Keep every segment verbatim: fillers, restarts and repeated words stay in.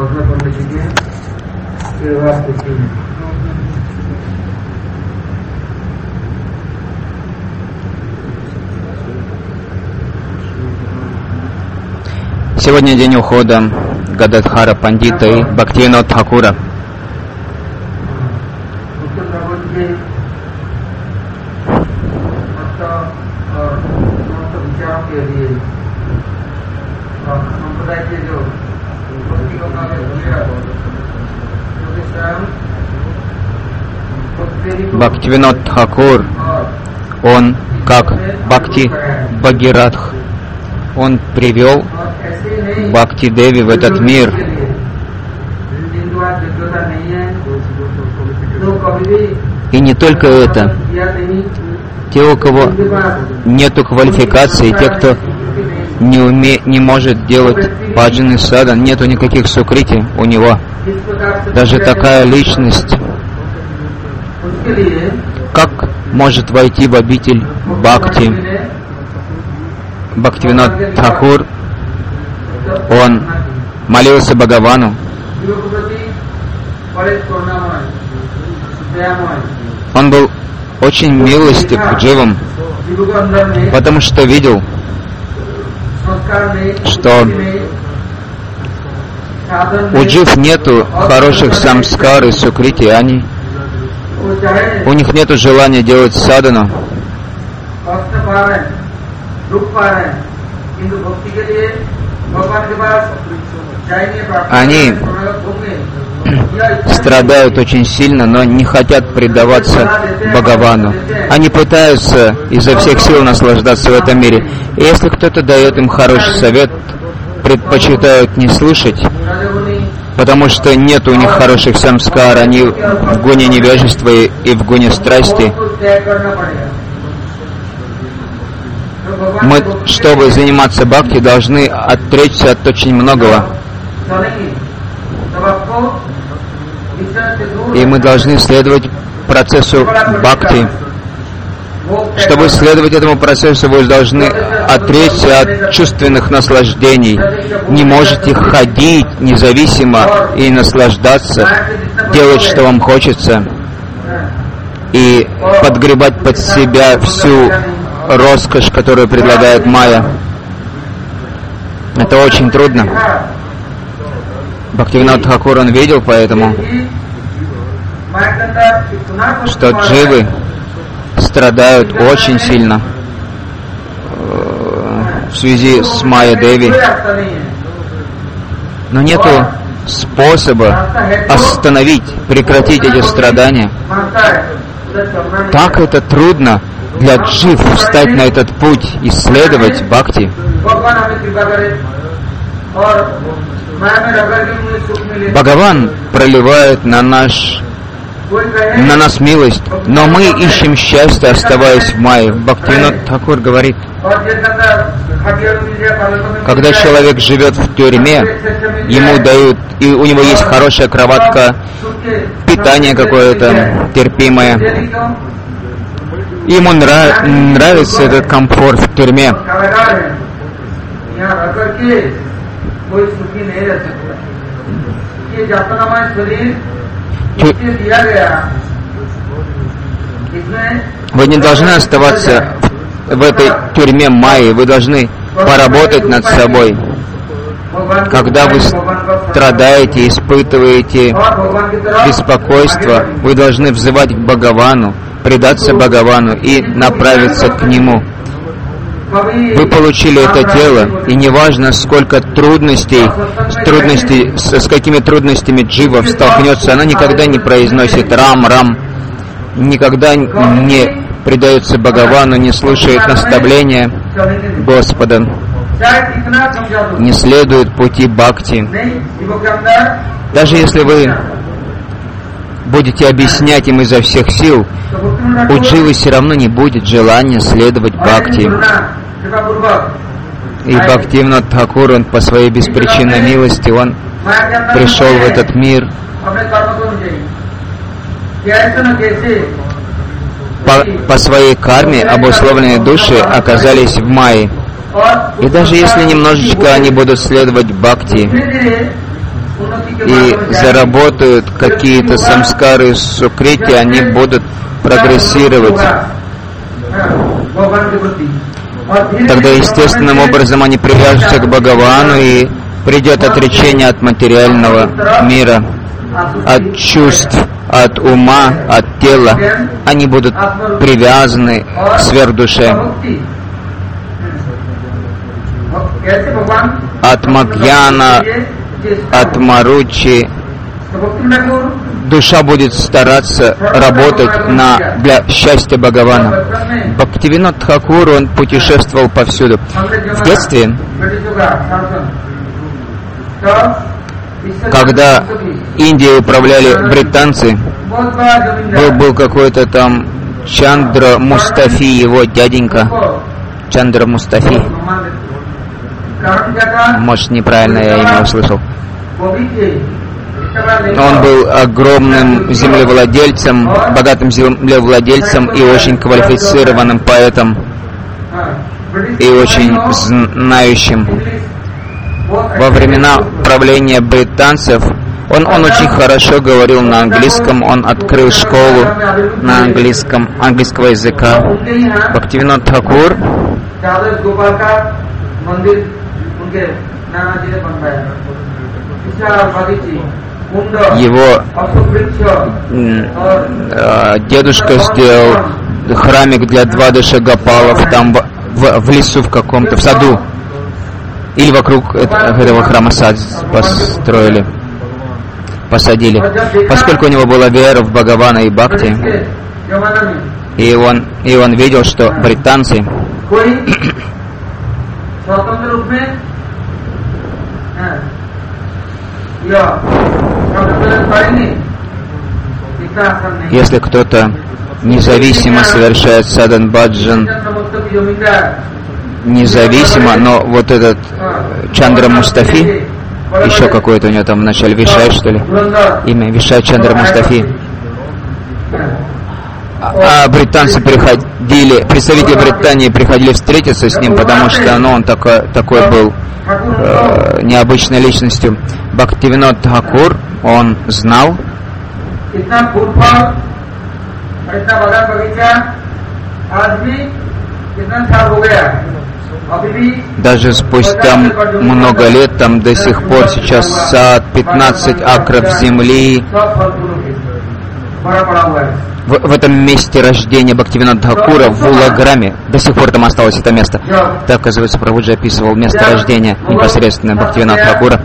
Сегодня день ухода Гададхара Пандита и Бхактивинода Тхакура. Бхактивинод Тхакур, он как Бхакти Бхагиратх, он привел Бхакти Деви в этот мир. И не только это. Те, у кого нету квалификации, те, кто не, уме, не может делать баджаны садан, нету никаких сукрити у него. Даже такая личность, как может войти в обитель Бхакти? Бхактивинод Тхакур, он молился Бхагавану. Он был очень милостив к дживам, потому что видел, что у джив нету хороших самскар и сукрити, они, у них нету желания делать садану. Они страдают очень сильно, но не хотят предаваться Бхагавану. Они пытаются изо всех сил наслаждаться в этом мире. И если кто-то дает им хороший совет, предпочитают не слушать, потому что нет у них хороших самскар, они в гуне невежества и в гуне страсти. Мы, чтобы заниматься бхакти, должны отречься от очень многого. И мы должны следовать процессу бхакти. Чтобы следовать этому процессу, вы должны отречься от чувственных наслаждений. Не можете ходить независимо и наслаждаться, делать, что вам хочется, и подгребать под себя всю роскошь, которую предлагает майя. Это очень трудно. Бхактивинод Тхакур, он видел поэтому, что дживы страдают очень сильно в связи с Майя Деви. Но нету способа остановить, прекратить эти страдания. Так это трудно для джив встать на этот путь, исследовать бхакти. Бхагаван проливает на наш на нас милость, но мы ищем счастье, оставаясь в майе. Бхактивинод Тхакур говорит, когда человек живет в тюрьме, ему дают, и у него есть хорошая кроватка, питание какое-то терпимое. Ему нрав, нравится этот комфорт в тюрьме. Тю... Вы не должны оставаться в, в этой тюрьме майи, вы должны поработать над собой. Когда вы страдаете, испытываете беспокойство, вы должны взывать к Бхагавану, предаться Бхагавану и направиться к Нему. Вы получили это тело, и неважно, сколько трудностей, трудностей с, с какими трудностями джива столкнется, она никогда не произносит рам-рам, никогда не предается Бхагавану, не слушает наставления Господа, не следует пути бхакти. Даже если вы будете объяснять им изо всех сил, у дживы все равно не будет желания следовать бхакти. И Бхактивинод Тхакур, он по своей беспричинной милости, он пришел в этот мир по, по своей карме. Обусловленные души оказались в майе. И даже если немножечко они будут следовать бхакти, и заработают какие-то самскары сукрити, они будут прогрессировать. Тогда естественным образом они привяжутся к Бхагавану, и придет отречение от материального мира, от чувств, от ума, от тела. Они будут привязаны к сверхдуше. От Магьяна, от Маручи душа будет стараться работать на, для счастья Бхагавана. Бхактивинод Тхакур, он путешествовал повсюду. В детстве, когда Индией управляли британцы, был, был какой-то там Чандра Мустафи, его дяденька. Чандра Мустафи. Может, неправильно я имя услышал. Он был огромным землевладельцем, богатым землевладельцем и очень квалифицированным поэтом, и очень знающим. Во времена правления британцев он, он очень хорошо говорил на английском, он открыл школу на английском, английского языка. Бхактивинод Тхакур его э, дедушка сделал храмик для Двадаши Гопалов там в, в, в лесу в каком-то, в саду. Или вокруг этого храма сад построили, посадили. Поскольку у него была вера в Бхагавана и Бхакти, и он, и он видел, что британцы если кто-то независимо совершает садан баджан, независимо, но вот этот Чандра Мустафи, еще какое-то у него там вначале Вишай, что ли, имя Вишай Чандра Мустафи, а британцы приходили, представители Британии приходили встретиться с ним, потому что ну, он такой, такой был э, необычной личностью. Бхактивинод Тхакур, он знал, даже спустя много лет, там до сих пор сейчас сад, пятнадцать акров земли. В, в этом месте рождения Бхактивинода Тхакура, в Улаграме, до сих пор там осталось это место. Так, оказывается, Прабхуджи описывал место рождения непосредственно Бхактивинода Тхакура.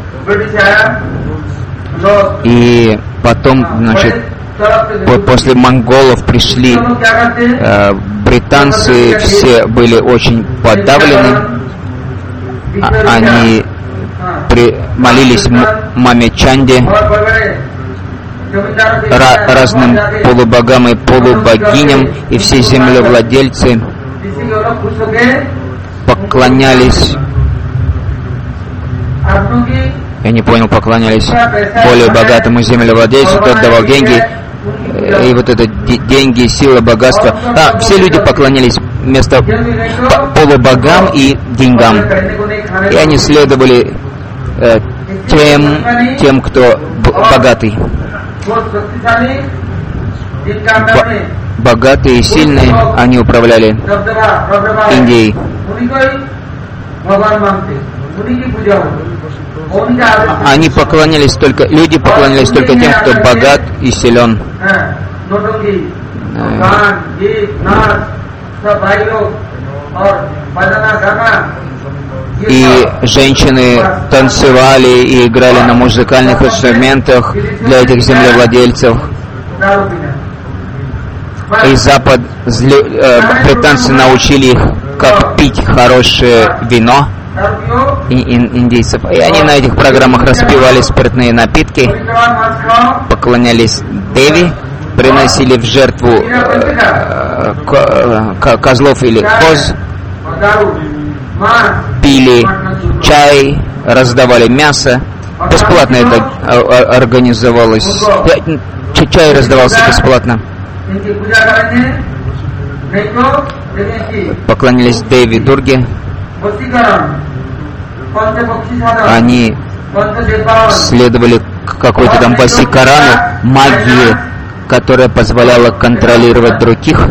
И потом, значит, по, после монголов пришли э, британцы, все были очень подавлены. А, они при, молились м- маме Чанди, Ra- разным полубогам и полубогиням, и все землевладельцы поклонялись, я не понял, поклонялись более богатому землевладельцу, тот давал деньги, и вот это д- деньги, сила, богатство. А, все люди поклонялись вместо полубогам и деньгам, и они следовали э, тем, тем, кто б- богатый. Б- богатые и сильные, они управляли Индией. Они поклонялись только, люди поклонялись только тем, кто богат и силен. И женщины танцевали и играли на музыкальных инструментах для этих землевладельцев. И Запад, э, британцы научили их, как пить хорошее вино и, ин, индейцев. И они на этих программах распивали спиртные напитки, поклонялись Деви, приносили в жертву э, ко, козлов или коз, пили чай, раздавали мясо. Бесплатно это организовалось. Чай раздавался бесплатно. Поклонялись Деви Дурге. Они следовали какой-то там Васикарану, магии, которая позволяла контролировать других.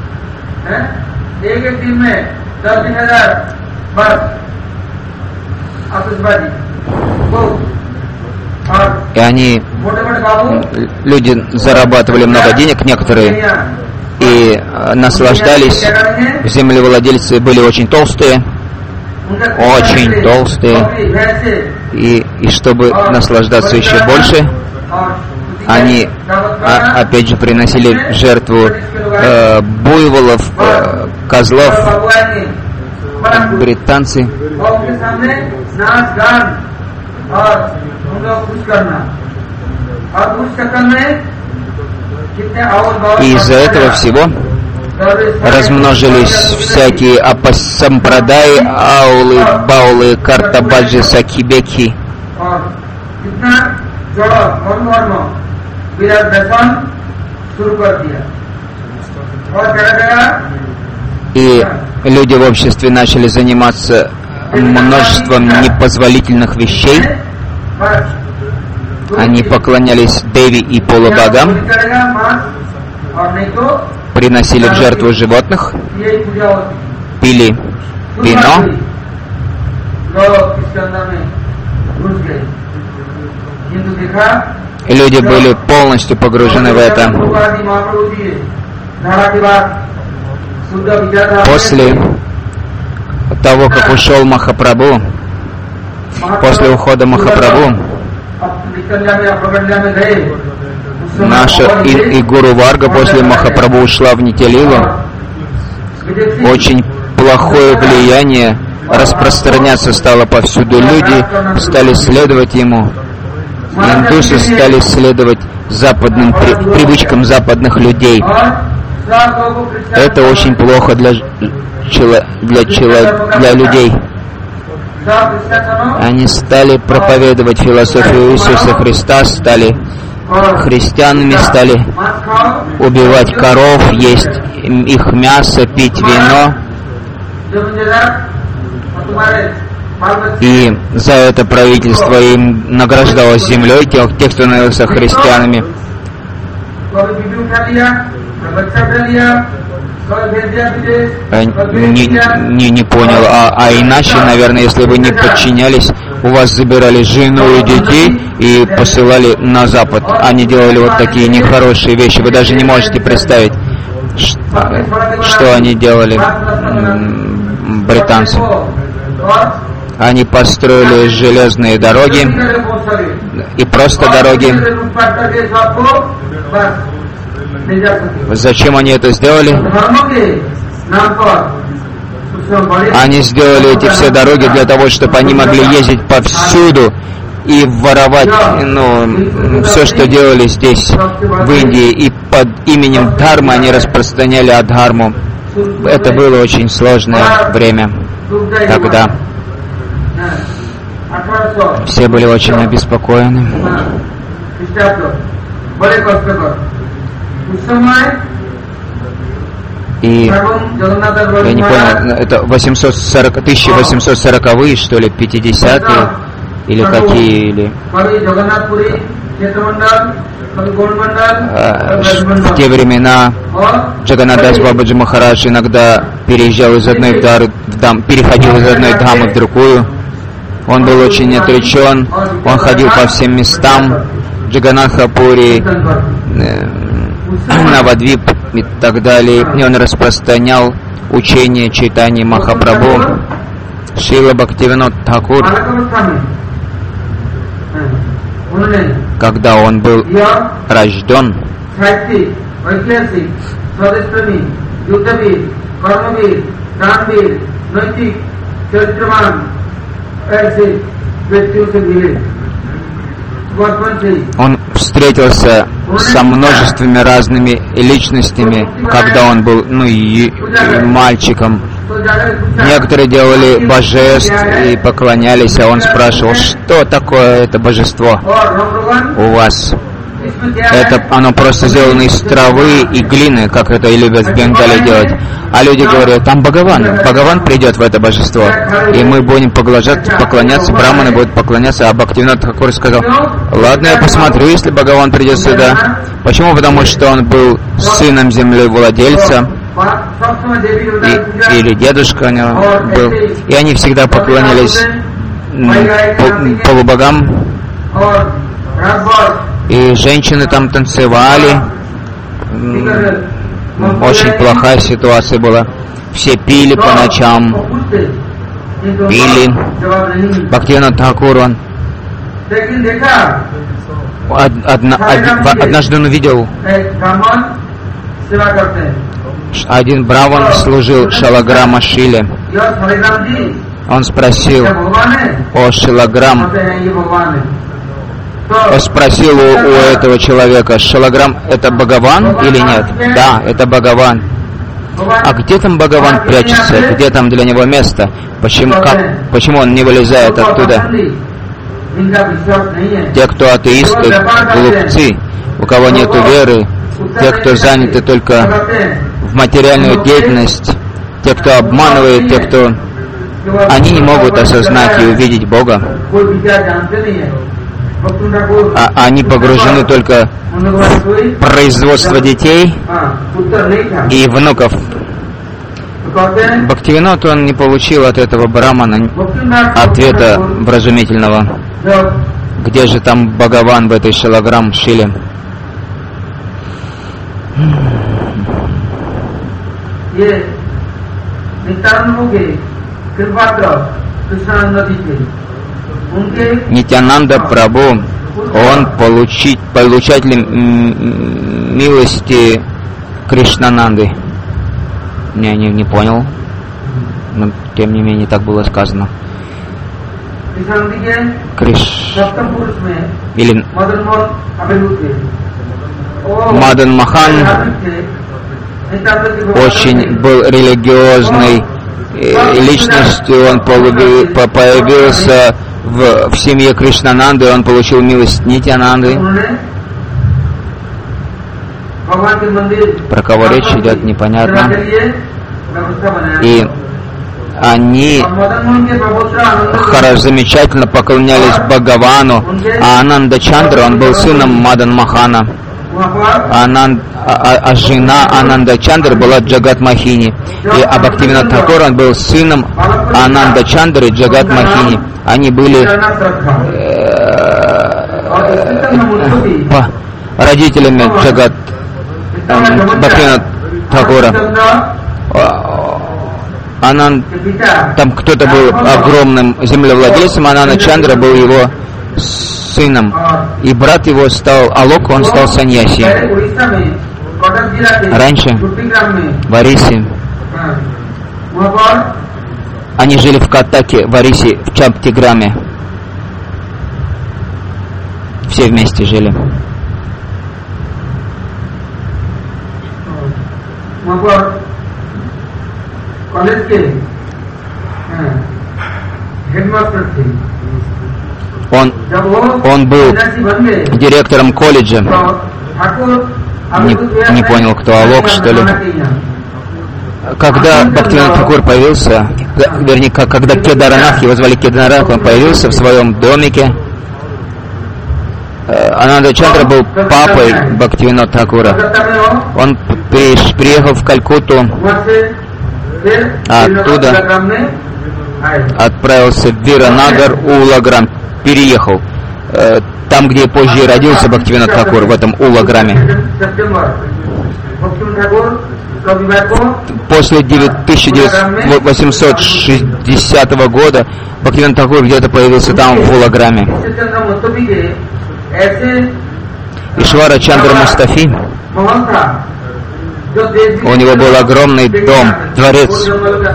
И они, люди зарабатывали много денег, некоторые, и наслаждались. Землевладельцы были очень толстые, очень толстые, и, и чтобы наслаждаться еще больше, они а, опять же приносили в жертву э, буйволов, э, козлов, британцы. И из-за этого всего размножились всякие апасампрадаи, аулы, баулы, картабаджи, сакибеки. И люди в обществе начали заниматься множеством непозволительных вещей. Они поклонялись Деви и полубогам, приносили в жертву животных, пили вино, и люди были полностью погружены в это. После того, как ушел Махапрабху, после ухода Махапрабху, наша и, и Гуру Варга после Махапрабху ушла в Нитилилу. Очень плохое влияние распространяться стало повсюду. Люди стали следовать ему. Индусы стали следовать западным при, привычкам западных людей. Это очень плохо для, чело, для, чело, для людей. Они стали проповедовать философию Иисуса Христа, стали христианами, стали убивать коров, есть их мясо, пить вино. И за это правительство им награждало землей тех, тех, кто становился христианами. Не, не, не понял, а, а иначе, наверное, если вы не подчинялись, у вас забирали жену и детей и посылали на Запад. Они делали вот такие нехорошие вещи. Вы даже не можете представить, что, что они делали, британцы. Они построили железные дороги и просто дороги. Зачем они это сделали? Они сделали эти все дороги для того, чтобы они могли ездить повсюду и воровать, ну, все, что делали здесь, в Индии. И под именем Дхармы они распространяли адхарму. Это было очень сложное время тогда. Все были очень обеспокоены. И я не понял, это восемьсот сорок, тысяча восемьсот сороковые, что ли, пятидесятые, или какие, или... В те времена Джаганнадас Бабаджи Махарадж иногда переезжал из одной дары в дам, переходил из одной дамы в другую. Он был очень отречен, он ходил по всем местам, Джаганнатхапури, Навадвип и так далее, и он распространял учение Чайтаньи Махапрабху. Шрила Бхактивинод Тхакур, когда он был рожден, он встретился со множествами разными личностями, когда он был, ну, и, и мальчиком. Некоторые делали божеств и поклонялись, а он спрашивал, что такое это божество у вас. Это оно просто сделано из травы и глины, как это и любят в Бенгалии делать. А люди говорят, там Бхагаван, Бхагаван придет в это божество, и мы будем поклоняться, браманы будут поклоняться. А Бхактивинод Тхакур сказал, ладно, я посмотрю, если Бхагаван придет сюда. Почему? Потому что он был сыном землевладельца, и, или дедушка у него был, и они всегда поклонялись полубогам, и женщины там танцевали. Очень плохая ситуация была. Все пили по ночам, пили. Бхактивинод Тхакур, он одна, од, однажды он увидел, один браман служил Шалаграма Шиле. Он спросил, о, Шалаграм, он спросил у, у этого человека, Шалаграм, это Бхагаван или нет? Да, это Бхагаван. А где там Бхагаван прячется? Где там для него место? Почему, как, почему он не вылезает оттуда? Те, кто атеисты, глупцы, у кого нет веры, те, кто заняты только в материальную деятельность, те, кто обманывает, те, кто... Они не могут осознать и увидеть Бога. А они погружены только в производство детей и внуков. Бхактивинод, он не получил от этого брамана ответа вразумительного. Где же там Бхагаван в этой Шалаграм Шиле? Нитянанда Прабху, он получить, получатель милости Кришнананды. Не, не, не понял, но тем не менее так было сказано. Криш... Или Мадан Махан очень был религиозной личностью, он появился в, в семье Кришнананды, он получил милость Нитянанды. Про кого речь идет, непонятно. И они хорошо, замечательно поклонялись Бхагавану, а Ананда Чандра, он был сыном Мадан Махана. Ананд, а, а жена Ананда Чандры была Джагат Махини. И а Бхактивинод Тхакур, он был сыном Ананда Чандры Джагат Махини. Они были э, э, родителями Джагат э, Бхактивинод Тхакура. Ананд, там кто-то был огромным землевладельцем, Ананда Чандра был его сыном, и брат его стал Алок, он стал саньяси. Раньше в Арисе они жили в Катаке, в Арисе, в Чаптиграме. Все вместе жили. Он, он был директором колледжа. Не, не понял, кто, Алок, что ли. Когда Бхактивинод Тхакур появился, вернее, когда Кедаранах, его звали Кедаранах, он появился в своем домике. Ананда Чандра был папой Бхактивинод Тхакура. Он приехал в Калькутту, а оттуда отправился в Виранагар, Улаграм, переехал там, где позже родился Бхактивинод Тхакур, в этом Улаграме. После тысяча восемьсот шестидесятого года Бхактивинод Тхакур где-то появился там, в Улаграме. Ишвара Чандра Мустафи, у него был огромный дом, дворец.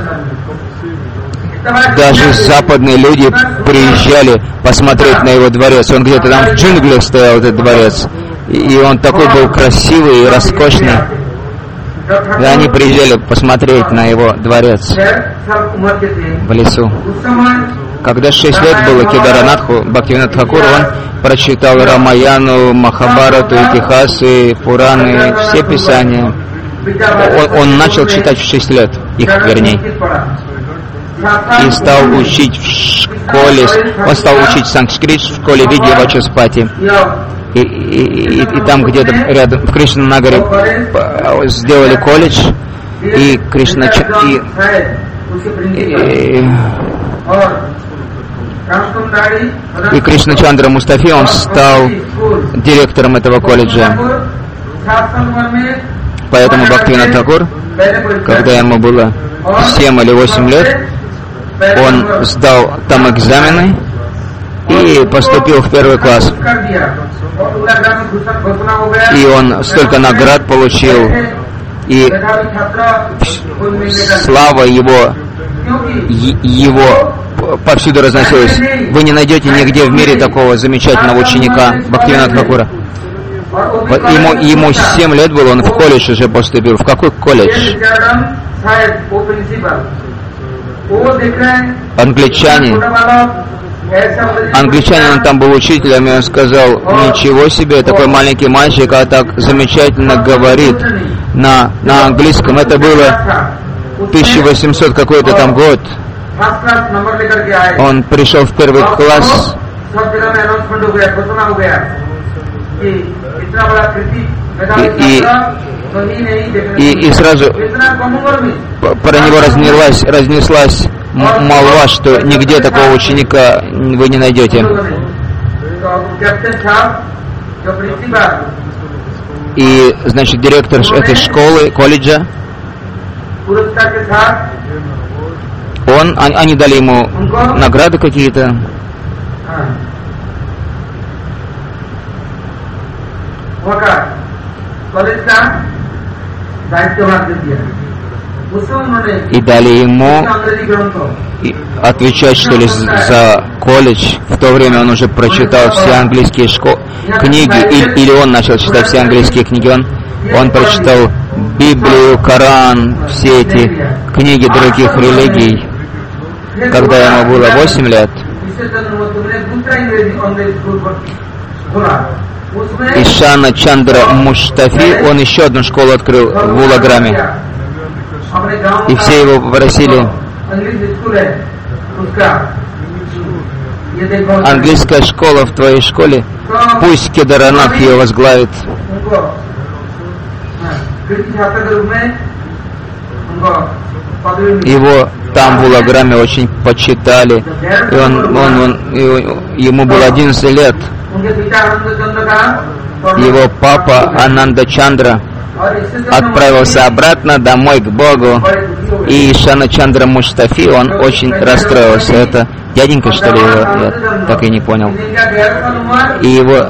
Даже западные люди приезжали посмотреть на его дворец. Он где-то там в джунглях стоял, этот дворец. И он такой был красивый и роскошный. И они приезжали посмотреть на его дворец в лесу. Когда шесть лет было Кедаранатху, Бхактивинод Тхакур, он прочитал Рамаяну, Махабарату, Итихасы, Пураны, все писания. Он, он начал читать в шесть лет, их вернее. И стал учить в школе, он стал учить санскрит в школе Видья Вачаспати. И, и, и, и там где-то рядом, в Кришнанагаре, сделали колледж, и Кришна... И, и, и Кришначандра Мустафи, он стал директором этого колледжа. Поэтому Бхактивинод Тхакур, когда ему было семь или восемь лет, он сдал там экзамены и поступил в первый класс. И он столько наград получил, и слава его, его повсюду разносилась. Вы не найдете нигде в мире такого замечательного ученика Бхактивинода Тхакура. Ему, ему семь лет было, он в колледж уже поступил. В какой колледж? Англичане. Англичанин, он там был учителем, и он сказал: ничего себе, такой маленький мальчик, а так замечательно говорит на, на английском. Это было тысяча восемьсот какой-то там год. Он пришел в первый класс. И, и, и, и сразу про него разнеслась, разнеслась молва, что нигде такого ученика вы не найдете. И, значит, директор этой школы, колледжа, он, они дали ему награды какие-то. И дали ему отвечать, что ли, за колледж. В то время он уже прочитал все английские школы, книги, или, или он начал читать все английские книги. Он, он прочитал Библию, Коран, все эти книги других религий, когда ему было восемь лет. Ишана Чандра Муштафи, он еще одну школу открыл в Улаграме. И все его попросили: английская школа в твоей школе, пусть Кедаранатх ее возглавит. Его там в Улаграме очень почитали. И он, он, он, и ему было одиннадцать лет. Его папа Ананда Чандра отправился обратно домой к Богу, и Ишана Чандра Муштафи, он очень расстроился. Это дяденька, что ли, его? Я так и не понял. И его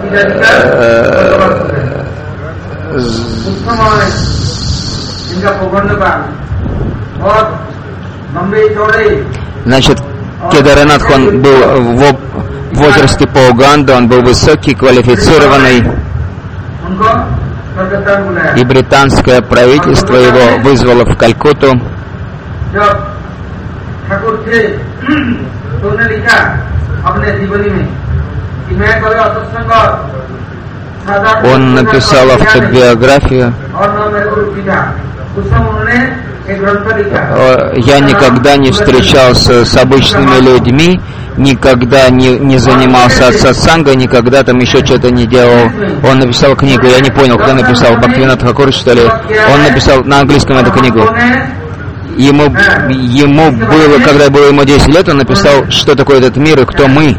значит, Кедаранатх, он был в возрасте по Уганду, он был высокий, квалифицированный. И британское правительство его вызвало в Калькутту. Он написал автобиографию. Я никогда не встречался с обычными людьми, никогда не, не занимался от сатсанга, никогда там еще что-то не делал. Он написал книгу, я не понял, кто написал, Бхактивинод Тхакур, что ли. Он написал на английском эту книгу. Ему, ему было, когда было ему десять лет, он написал, что такое этот мир и кто мы.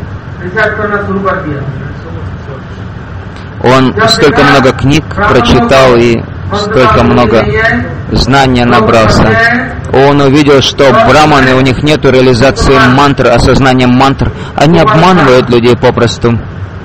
Он столько много книг прочитал и столько много знания набрался. Он увидел, что браманы, у них нет реализации мантр, осознания мантр. Они обманывают людей попросту.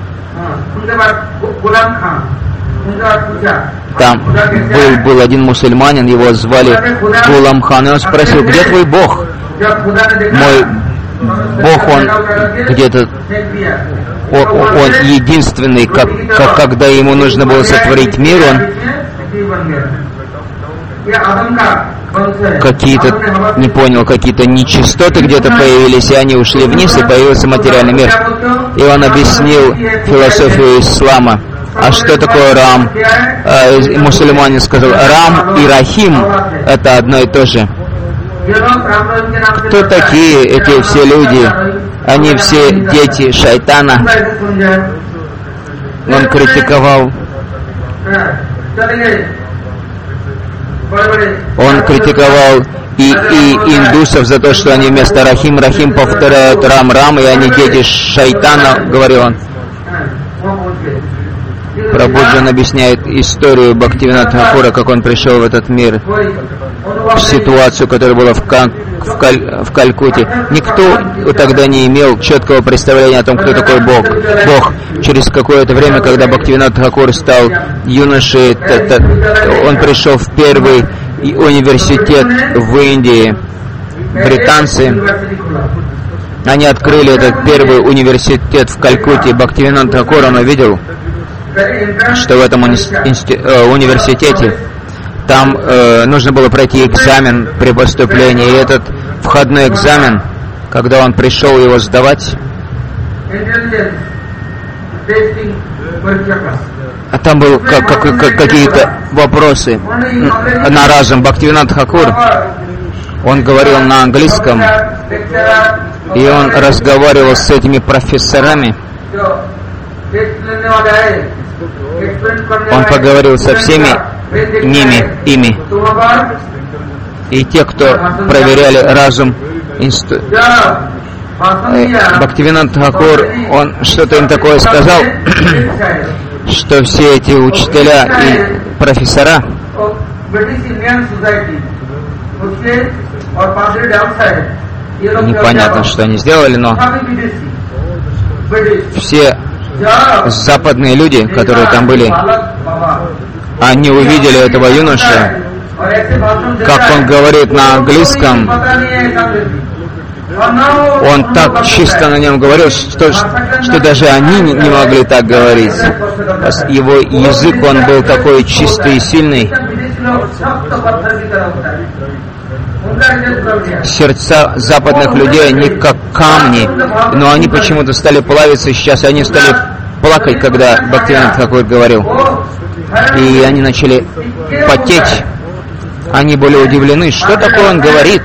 Там был, был один мусульманин, его звали Гулам Хан, и он спросил: где твой Бог? Мой Бог, он где-то, он, он единственный, как, как, когда ему нужно было сотворить мир, он какие-то, не понял, какие-то нечистоты где-то появились, и они ушли вниз, и появился материальный мир. И он объяснил философию ислама. А что такое Рам? А, мусульманин сказал, Рам и Рахим — это одно и то же. Кто такие эти все люди? Они все дети шайтана. Он критиковал. Он критиковал и, и индусов за то, что они вместо Рахим, Рахим повторяют Рам, Рам, и они дети шайтана, говорил он. Прабхуджан объясняет историю Бхактивинода Тхакура, как он пришел в этот мир, в ситуацию, которая была в, Кан, в, Каль, в Калькутте. Никто тогда не имел четкого представления о том, кто такой Бог. Бог. Через какое-то время, когда Бхактивинод Тхакур стал юношей, он пришел в первый университет в Индии. Британцы, они открыли этот первый университет в Калькутте. Бхактивинод Тхакур, он увидел, что в этом университете там э, нужно было пройти экзамен при поступлении. И этот входной экзамен, когда он пришел его сдавать, а там были как, как, как, какие-то вопросы на разум. Бхактивинод Тхакур, он говорил на английском, и он разговаривал с этими профессорами. Он поговорил со всеми ними, ими. И те, кто проверяли разум, инсту... Бхактивинод Тхакур, он что-то им такое сказал, что все эти учителя и профессора, непонятно, что они сделали, но все западные люди, которые там были, они увидели этого юношу, как он говорит на английском. Он так чисто на нем говорил, что, что даже они не могли так говорить. Его язык, он был такой чистый и сильный. Сердца западных людей, они как камни, но они почему-то стали плавиться сейчас, и они стали плакать, когда Бхактивинод Тхакур говорил. И они начали потеть. Они были удивлены, что такое он говорит.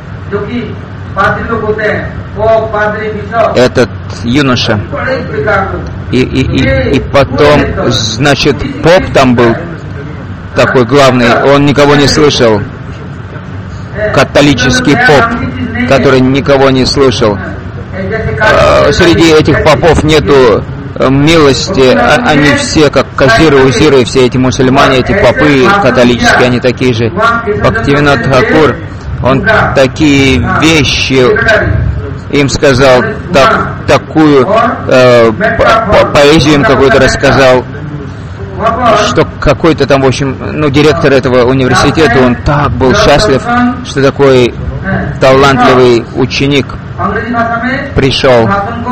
Этот юноша. И, и, и, и потом, значит, поп там был такой главный, он никого не слышал. Католический поп, который никого не слышал. Среди этих попов нету милости, они все как Казиры, Узиры, все эти мусульмане, эти попы католические, они такие же. Бхактивинод Тхакур, он такие вещи им сказал, так, такую э, по поэзию им какую-то рассказал, что какой-то там, в общем, ну, директор этого университета, он так был счастлив, что такой талантливый ученик пришел.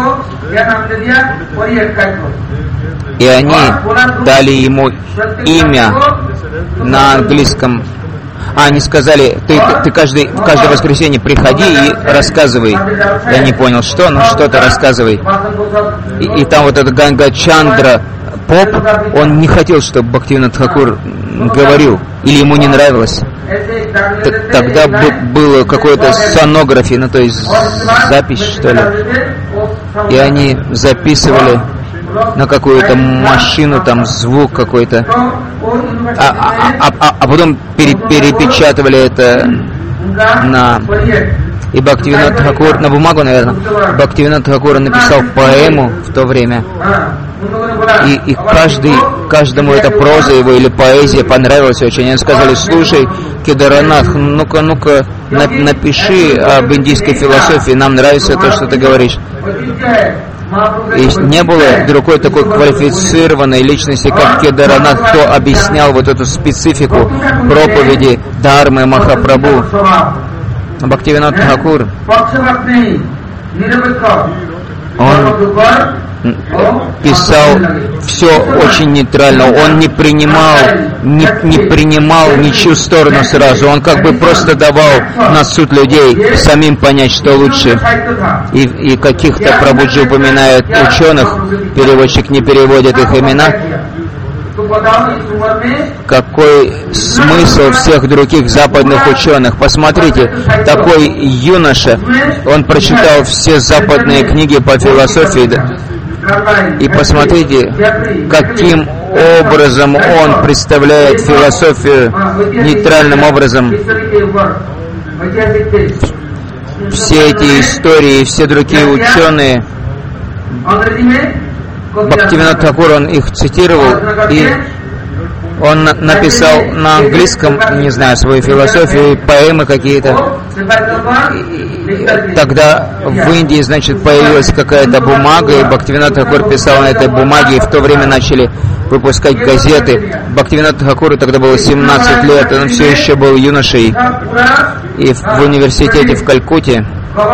И они дали ему имя на английском. А они сказали, ты, ты, ты каждый, в каждое воскресенье приходи и рассказывай. Я не понял, что, но что-то рассказывай. И, и там вот этот Ганга Чандра поп, он не хотел, чтобы Бхактивинод Тхакур говорил, или ему не нравилось. Тогда было какое-то сонография, ну то есть запись, что ли. И они записывали на какую-то машину, там звук какой-то, а, а, а, а потом пере, перепечатывали это на... И Бхактивинод Тхакур, на бумагу, наверное, Бхактивинод Тхакур написал поэму в то время. И, и каждый, каждому эта проза его или поэзия понравилась очень. Они сказали, слушай, Кедаранатх, ну-ка, ну-ка, на, напиши об индийской философии, нам нравится то, что ты говоришь. И не было другой такой квалифицированной личности, как Кедаранатх, кто объяснял вот эту специфику проповеди Дхармы Махапрабху. Бхактивинод Тхакур, он писал все очень нейтрально. Он не принимал, не, не принимал ничью сторону сразу. Он как бы просто давал на суд людей самим понять, что лучше. И, и каких-то Прабхуджи упоминает ученых, переводчик не переводит их имена. Какой смысл всех других западных ученых? Посмотрите, такой юноша, он прочитал все западные книги по философии, и посмотрите, каким образом он представляет философию нейтральным образом. Все эти истории, все другие ученые, Бхактивинод Тхакур, он их цитировал, и он написал на английском, не знаю, свою философию, поэмы какие-то. Тогда в Индии, значит, появилась какая-то бумага, и Бхактивинод Тхакур писал на этой бумаге, и в то время начали выпускать газеты. Бхактивинод Тхакуру тогда было семнадцать лет, он все еще был юношей. И в университете в Калькутте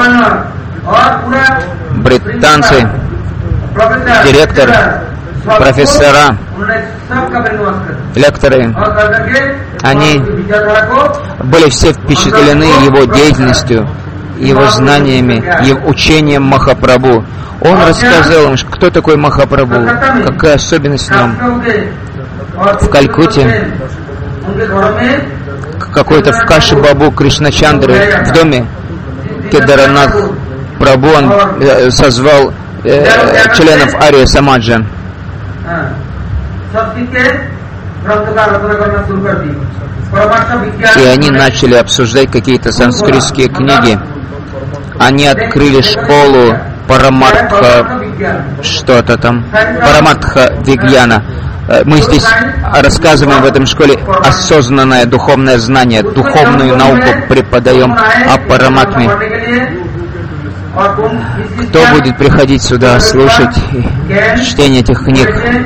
британцы, директор, профессора, лекторы, они были все впечатлены его деятельностью, его знаниями, его учением Махапрабху. Он рассказал им, кто такой Махапрабху, какая особенность в нем. В Калькутте какой-то в Каши Бабу Кришначандры в доме Кедаранат Прабху он созвал э, членов Ария Самаджа. И они начали обсуждать какие-то санскритские книги. Они открыли школу Параматха, что-то там, Параматха Вигьяна. Мы здесь рассказываем в этом школе осознанное духовное знание, духовную науку преподаем о Параматме. Кто будет приходить сюда слушать чтение этих книг?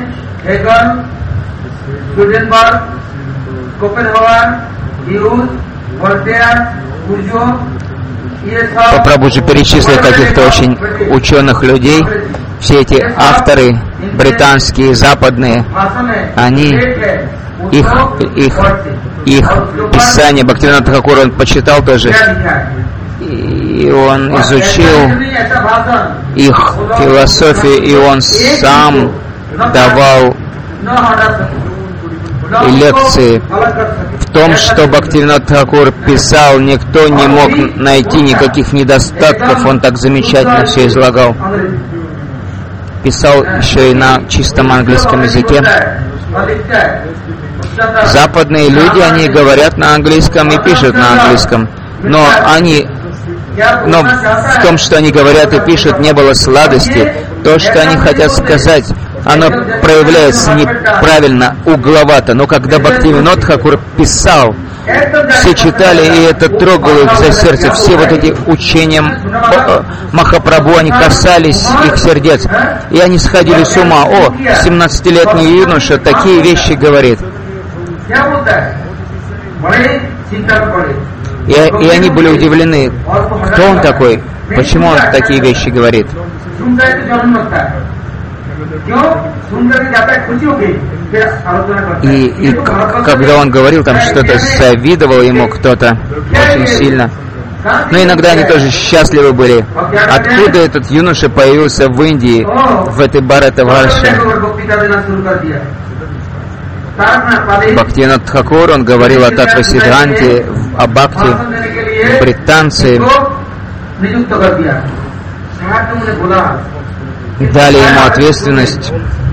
Попробуй же перечислить каких-то очень ученых людей. Все эти авторы, британские, западные, они, их, их, их писания, Бхактивинод Тхакур, он почитал тоже, и он изучил их философию, и он сам давал и лекции. В том, что Бхактивинод Тхакур писал, никто не мог найти никаких недостатков, он так замечательно все излагал. Писал еще и на чистом английском языке. Западные люди, они говорят на английском и пишут на английском, но они, но в том, что они говорят и пишут, не было сладости. То, что они хотят сказать, оно проявляется неправильно, угловато. Но когда Бхактивинод Тхакур писал, все читали, и это трогало их за сердце. Все вот эти учения Махапрабху, они касались их сердец. И они сходили с ума. О, семнадцатилетний юноша такие вещи говорит. И, и они были удивлены. Кто он такой? Почему он такие вещи говорит? И, и когда он говорил, там что-то завидовал ему кто-то очень сильно. Но иногда они тоже счастливы были. Откуда этот юноша появился в Индии, в этой Бхарата-варше? Бхактивинод Тхакур, он говорил о Татва-сиддханте, о Бхакти. Британцы дали ему ответственность,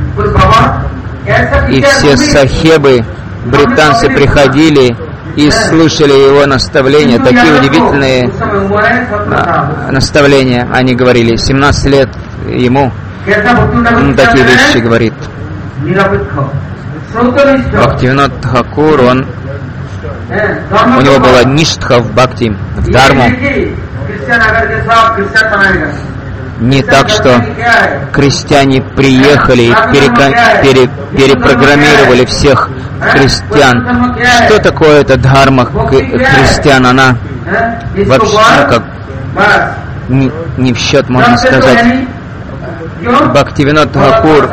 и все сахебы, британцы, приходили и слушали его наставления, такие удивительные наставления, они говорили, семнадцать лет ему, он такие вещи говорит. Бхактивинод Тхакур, он, у него была ништха в бхакти, в дарму. Не так, что крестьяне приехали и перека... пере... перепрограммировали всех христиан. Что такое эта дхарма христиан? Она вообще, ну, как не, не в счет, можно сказать. Бхактивинод Тхакур,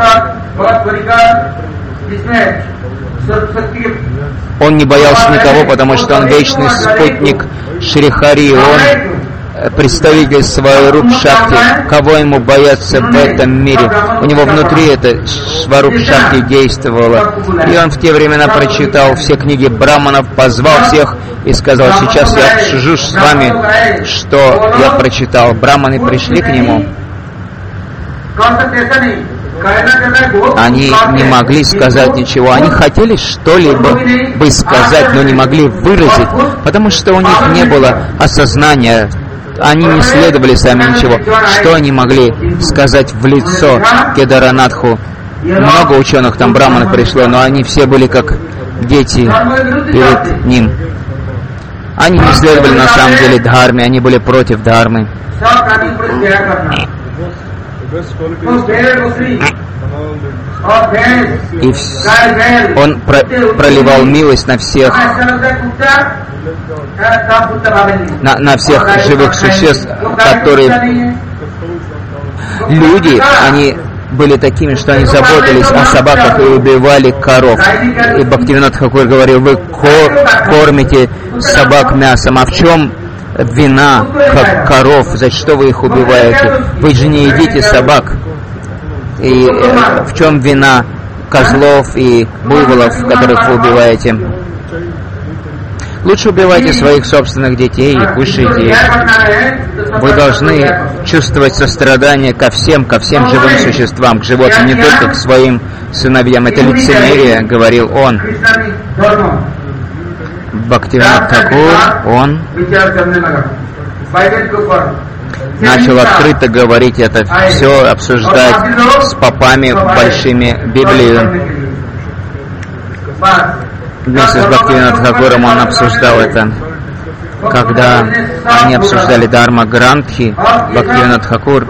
он не боялся никого, потому что он вечный спутник Шри Хари, он представитель Сваруб Шакти. Кого ему бояться в этом мире? У него внутри это Сваруб Шакти действовало. И он в те времена прочитал все книги браманов, позвал всех и сказал: сейчас я обсужу с вами, что я прочитал. Браманы пришли к нему. Они не могли сказать ничего. Они хотели что-либо бы сказать, но не могли выразить, потому что у них не было осознания. Они не следовали сами ничего. Что они могли сказать в лицо Кедаранатху? Много ученых там браманов пришло, но они все были как дети перед ним. Они не следовали на самом деле дхарме, они были против дхармы. И он про проливал милость на всех, на, на всех живых существ, которые люди, они были такими, что они заботились о собаках и убивали коров. И Бхактивинод Тхакур говорил: вы кор кормите собак мясом, а в чем вина как коров? За что вы их убиваете? Вы же не едите собак. И э, в чем вина козлов и буйволов, которых вы убиваете? Лучше убивайте своих собственных детей и кушайте их. Вы должны чувствовать сострадание ко всем, ко всем живым существам, к животным, не только к своим сыновьям. Это лицемерие, говорил он. Бхактивинод Тхакур, он начал открыто говорить это все, обсуждать с попами большими Библию. Вместе с Бхактивинод Тхакуром он обсуждал это. Когда они обсуждали Дharma Грантхи, Бхактивинод Тхакур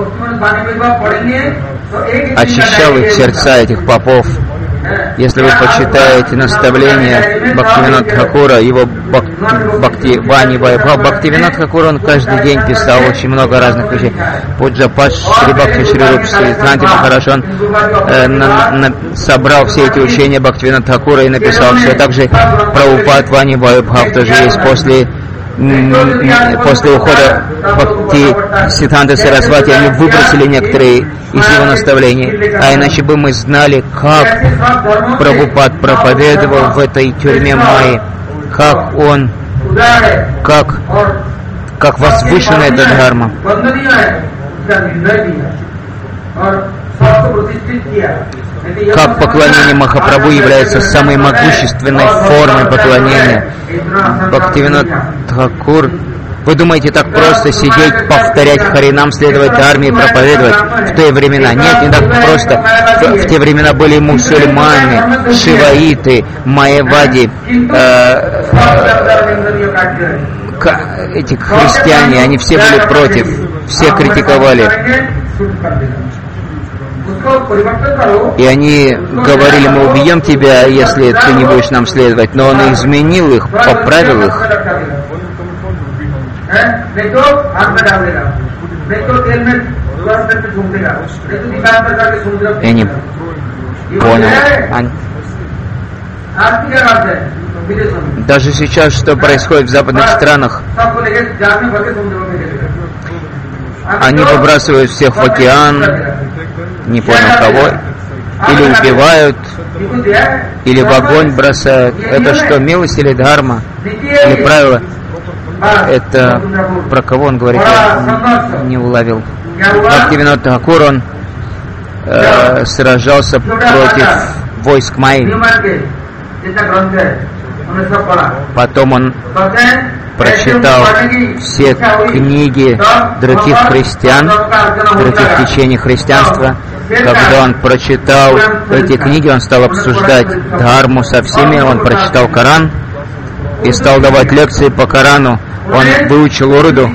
очищал их сердца, этих попов. Если вы почитаете наставления Бхактивинод Тхакура, его Бхакти Вани Вайбхав, Бхактивинод Тхакур, он каждый день писал очень много разных вещей. Пуджа Падж Шри Бхакти Шри Руп Сиддханти Махарадж, он э, на, на, собрал все эти учения Бхактивинод Тхакура и написал все. Также Прабхупад Вани Вайбхав тоже есть. После После ухода Бхакти Сиддханты Сарасвати они выбросили некоторые из его наставлений. А иначе бы мы знали, как Прабхупад проповедовал в этой тюрьме Майи, как он, как, как возвышена эта дхарма. Как поклонение Махапрабху является самой могущественной формой поклонения. Бхактивинод Тхакур, вы думаете, так просто сидеть, повторять Харинам, следовать армии, проповедовать в те времена? Нет, не так просто. В, в те времена были мусульмане, шиваиты, майявади, э, э, эти христиане, они все были против, все критиковали. И они говорили: мы убьем тебя, если ты не будешь нам следовать. Но он изменил их, поправил их. Я не понял. Они... Даже сейчас, что происходит в западных странах, они выбрасывают всех в океан, не понял кого, или убивают, или в огонь бросают. Это что, милость или дхарма? Или правило? Это про кого он говорит? Я не уловил. Бхактивинод Тхакур, он э, сражался против войск Майи. Потом он прочитал все книги других христиан, других течений христианства. Когда он прочитал эти книги, он стал обсуждать дхарму со всеми. Он прочитал Коран и стал давать лекции по Корану. Он выучил урду,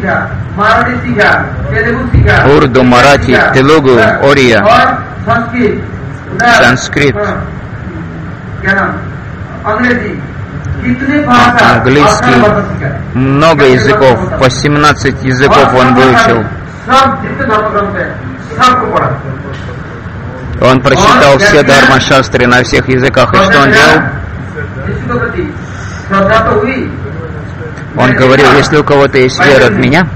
урду, марати, телугу, ория, санскрит, английский, много языков, по семнадцать языков он выучил. Он прочитал все дхарма-шастры на всех языках. И что он делал? Он говорил, если у кого-то есть вера в меня,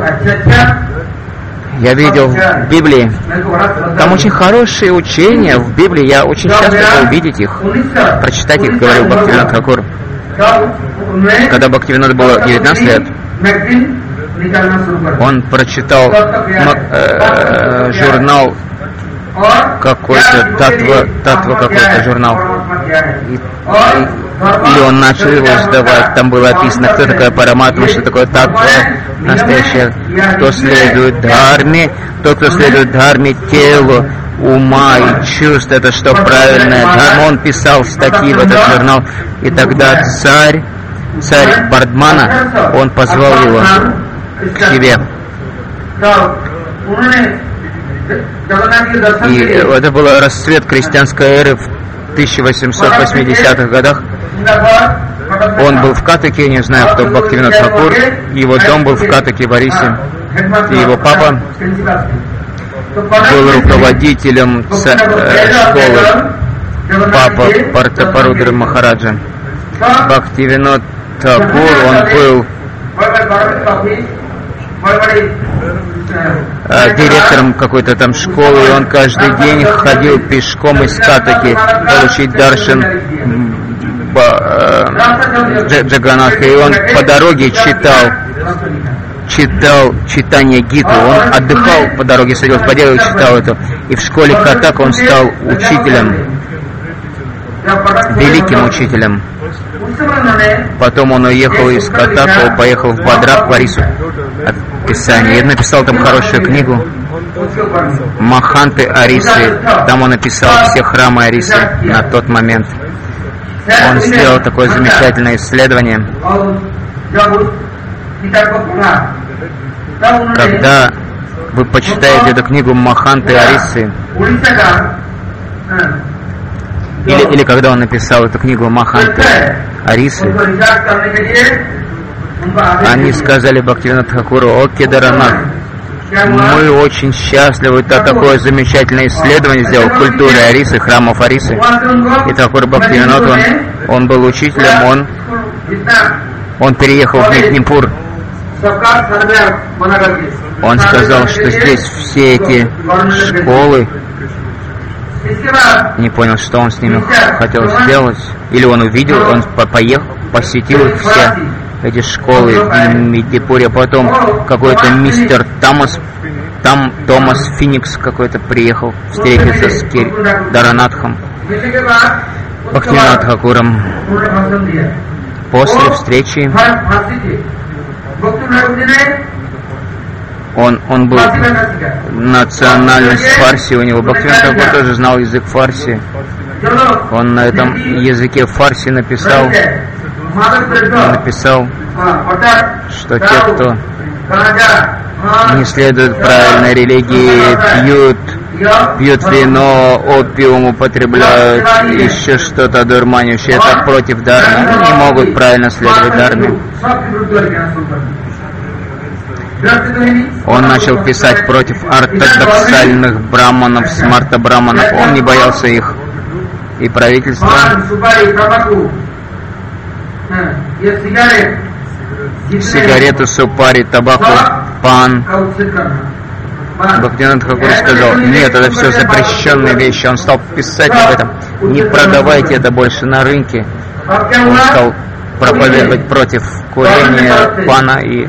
я видел в Библии, там очень хорошие учения в Библии, я очень счастлив увидеть их, прочитать их, говорил Бхактивинода Тхакур. Когда Бхактивиноду было девятнадцать лет, он прочитал э, журнал какой-то, татва, татва какой-то журнал. И, и он начал его сдавать. Там было описано, кто такая Параматма, что такое татва настоящая, кто следует дхарме, тот, кто следует дхарме, телу, ума и чувств, это что правильное дхарма. Он писал статьи в этот журнал. И тогда царь, царь Бардмана, он позвал его к себе. И это был расцвет крестьянской эры в тысяча восемьсот восьмидесятых годах. Он был в Катаке, не знаю, кто Бхактивинода Тхакур. Его дом был в Катаке, в Арисе. И его папа был руководителем ц... школы. Папа Партапарудра Махараджа. Бхактивинода Тхакур, он был директором какой-то там школы, и он каждый день ходил пешком из Катаки получить даршан Джаганатха, и он по дороге читал читал читание Гиту, он отдыхал по дороге, садился по дереву и читал это, и в школе Катак он стал учителем, великим учителем. Потом он уехал из Катака, поехал в Бадрак, в Арису, описание, и написал там хорошую книгу Маханты Арисы. Там он написал все храмы Арисы на тот момент. Он сделал такое замечательное исследование. Когда вы почитаете эту книгу Маханты Арисы, или, или когда он написал эту книгу Маханты Арисы, они сказали Бхактивинода Тхакуру: о Кедаранат, мы очень счастливы, это такое замечательное исследование сделал культуры Арисы, храмов Арисы. И Тхакур Бхактивинод, он, он был учителем, он, он переехал в Меднипур. Он сказал, что здесь все эти школы, не понял, что он с ними хотел сделать, или он увидел, он поехал, посетил их все, эти школы в Меднипуре. Потом какой-то мистер Томас, там Томас Феникс какой-то приехал встретиться с Даранатхом, Бхактивинода Тхакуром. После встречи Он, он был национальность фарси у него. Бхактивинода Тхакур тоже знал язык фарси. Он на этом языке фарси написал, написал, что те, кто не следует правильной религии, пьют, пьют вино, опиум употребляют, еще что-то дурманящее, это против дхармы. Они не могут правильно следовать дхарме. Он начал писать против ортодоксальных браманов, смарта браманов. Он не боялся их. И правительство, сигарету, супари, табаку, пан. Бхактивинода Тхакур сказал: нет, это все запрещенные вещи. Он стал писать об этом. Не продавайте это больше на рынке. Он стал проповедовать против курения, пана. И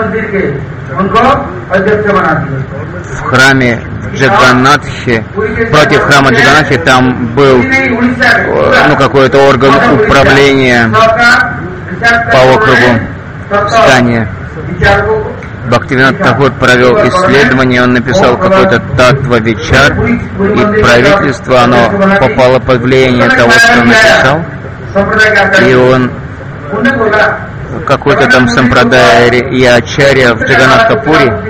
в храме Джаганатхи, против храма Джаганатхи, там был ну, какой-то орган управления по округу здания. Бхактивинода Тхакур провел исследование, он написал какой-то татва-вичар, и правительство, оно попало под влияние того, что он написал, и он какой-то там сампрадая и ачарья в Джаганатхапуре,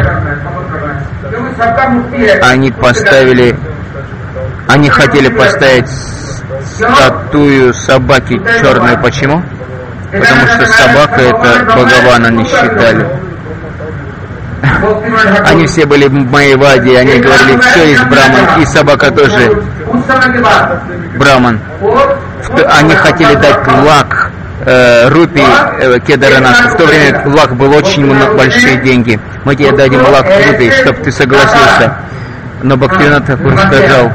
они поставили, они хотели поставить статую собаки черной. Почему? Потому что собака — это Бхагавана, не считали. Они все были майявади, они говорили, все есть браман, и собака тоже браман. Они хотели дать лак, э, рупи э, Кедаранатху. В то время лак был очень много, большие деньги. Мы тебе дадим лак рупи, чтобы ты согласился. Но Бхактивинод Тхакур сказал,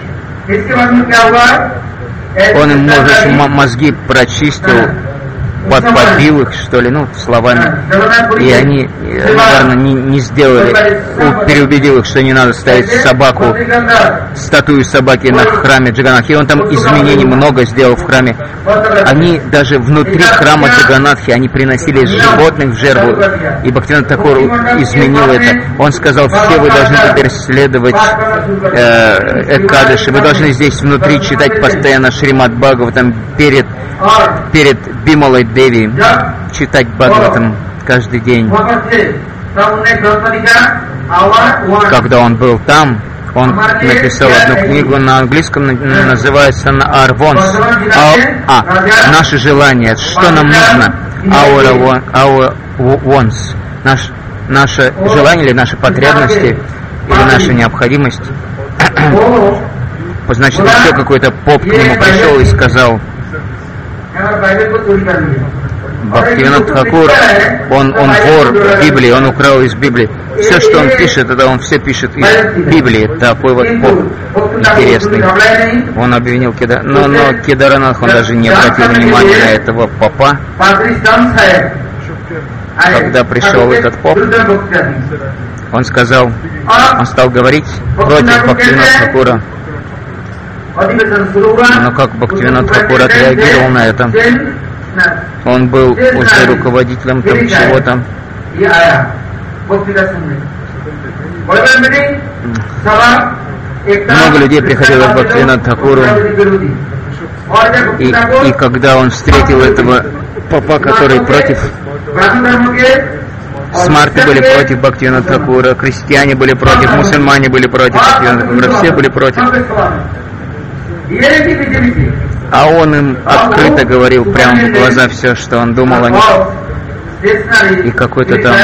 он им, может, мозги прочистил, подпобил их, что ли, ну, словами. И они, наверное, не, не сделали, переубедил их, что не надо ставить собаку, статую собаки на храме Джаганнатхи. И он там изменений много сделал в храме. Они даже внутри храма Джаганнатхи, они приносили животных в жертву. И Бхактивинод Тхакур изменил это. Он сказал, все вы должны теперь следовать э, Экадаши. Вы должны здесь внутри читать постоянно Шримад Бхагаватам перед, перед Бималой Деви, читать Бхагаватам каждый день. Когда он был там, он написал одну книгу на английском, называется «Арвонс». А, а, наши желания, что нам нужно? Our, our wants. Наш, наше желание или наши потребности, или наша необходимость. Значит, еще какой-то поп к нему пришел и сказал, Бхактивинод Тхакур, он, он вор в Библии, он украл из Библии. Все, что он пишет, это он все пишет из Библии. Такой вот поп интересный. Он обвинил Кедар... Но, но Кедаранатх, он даже не обратил внимания на этого попа. Когда пришел этот поп, он сказал, он стал говорить против Бхактивинода Тхакура. Но как Бхактивинод Тхакур отреагировал на это? Он был уже руководителем там чего-то. Много людей приходило к Бхактивиноду Тхакуру. И, и когда он встретил этого попа, который против, смарты были против Бхактивинода Тхакура, крестьяне были против, мусульмане были против Бхактивинода Тхакура, все были против. А он им открыто говорил прямо в глаза все, что он думал о них. И какой-то там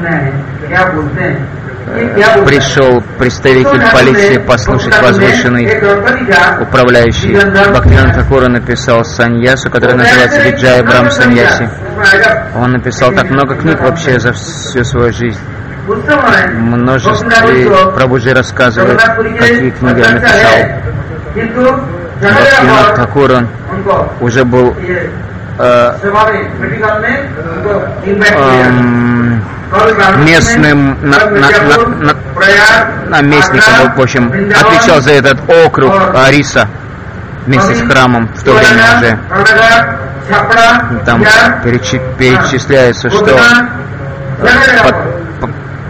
э, пришел представитель полиции послушать возвышенный управляющий. Бхактивинод Тхакур написал саньясу, который называется Виджая Брам Саньяси. Он написал так много книг вообще за всю свою жизнь. Множество Прабхуджи рассказывает, какие книги он написал. Бхактивинод Тхакур уже был э, э, местным на, на, на, на, наместником, в общем, отвечал за этот округ Ариса вместе с храмом в то время уже. Там перечи, перечисляется, что под, по,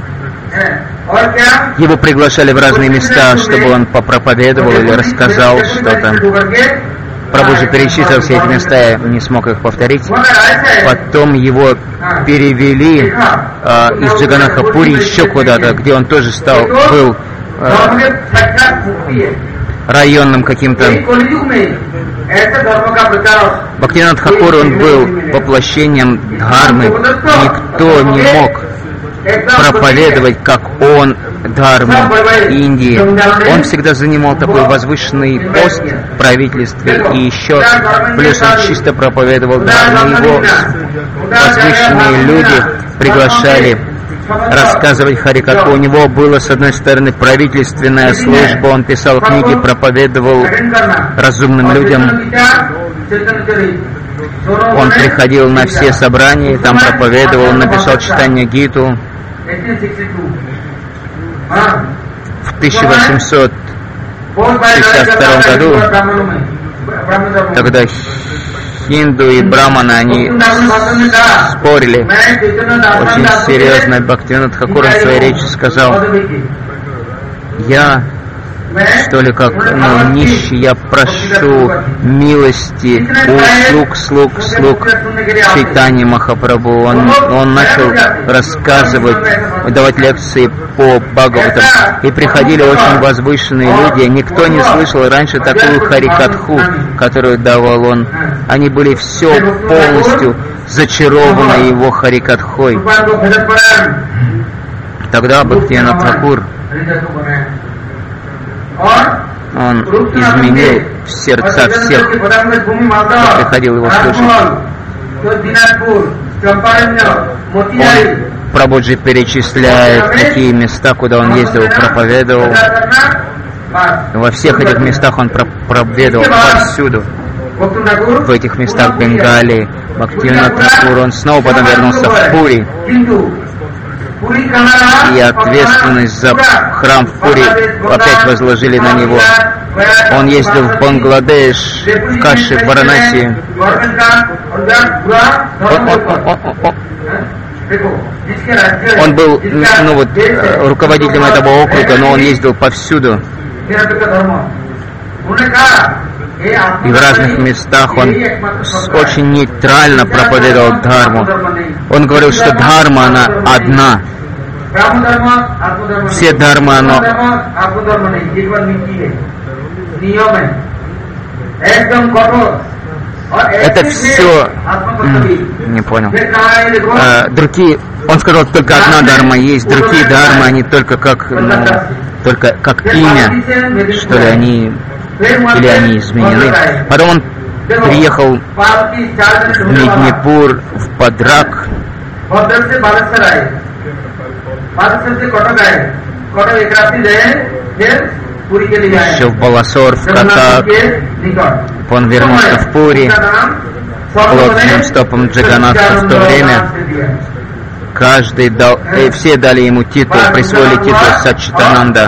его приглашали в разные места, чтобы он попроповедовал или рассказал что-то. Прабхуджи перечислил все эти места, я не смог их повторить. Потом его перевели э, из Джаганнатха-Пури еще куда-то, где он тоже стал, был э, районным каким-то. Бхактивинод Тхакур, он был воплощением дхармы. Никто не мог проповедовать, как он, дхарму Индии. Он всегда занимал такой возвышенный пост в правительстве, и еще плюс он чисто проповедовал дхарму. Его возвышенные люди приглашали рассказывать Харикатху. У него было, с одной стороны, правительственная служба, он писал книги, проповедовал разумным людям. Он приходил на все собрания, там проповедовал, он написал читание Гиту. В тысяча восемьсот шестьдесят втором году, тогда хинду и браманы, они спорили очень серьезно. Бхактивинод Тхакур в своей речи сказал: я, что ли, как ну, нищий, я прошу милости у слуг, слуг, слуг Чайтаньи Махапрабху. Он, он начал рассказывать, давать лекции по Бхагаватам. И приходили очень возвышенные люди. Никто не слышал раньше такую Харикатху, которую давал он. Они были все полностью зачарованы его Харикатхой. Тогда Бхактивинод Тхакур, он изменил в сердца всех, кто приходил его слушать. Он, Прабхуджи перечисляет такие места, куда он ездил, проповедовал. Во всех этих местах он проповедовал повсюду. В этих местах Бенгалии, Бхактивинод Тхакур, он снова потом вернулся в Пури. И ответственность за храм в Пури опять возложили на него. Он ездил в Бангладеш, в Каши, в Варанаси. Он, он, он, он, он был, ну вот, руководителем этого округа, но он ездил повсюду. И в разных местах он очень нейтрально проповедовал дхарму. Он говорил, что дхарма, она одна. Все дхармы, оно... Это все... Не понял. А, другие... Он сказал, только одна дхарма есть. Другие дхармы, они только как... Ну, только как имя, что ли, они... Или они изменены. Потом он приехал в Меднипур, в Бадрак. Еще в Баласор, в Катак. Он вернулся в Пури. Плотным стопом Джаганатха в то время. Каждый дал, и все дали ему титул, присвоили титул Саччитананда.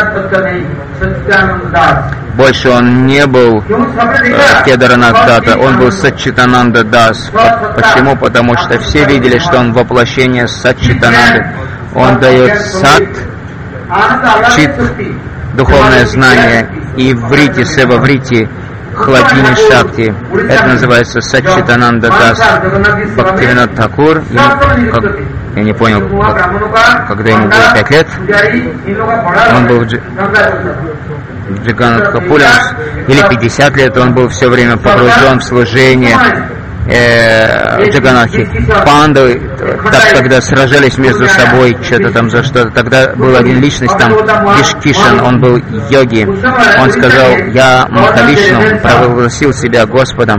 Больше он не был э, Кедаранат Дата, он был Саччитананда Дас. Почему? Потому что все видели, что он воплощение Саччитананды. Он дает сат, чит, духовное знание, и врити, сева врити, хладини шакти. Это называется Саччитананда Дас. Бхактивинод Тхакур, ему, как, я не понял, когда ему было пять лет, он был в, Дж... в Джаганатхапуре, или пятьдесят лет, он был все время погружен в служение э, Джаганатхи. Панды, так, когда сражались между собой, что-то там за что-то, тогда была один личность там, Вишкишан, он был йоги. Он сказал, я Махавишну, провозгласил себя Господом.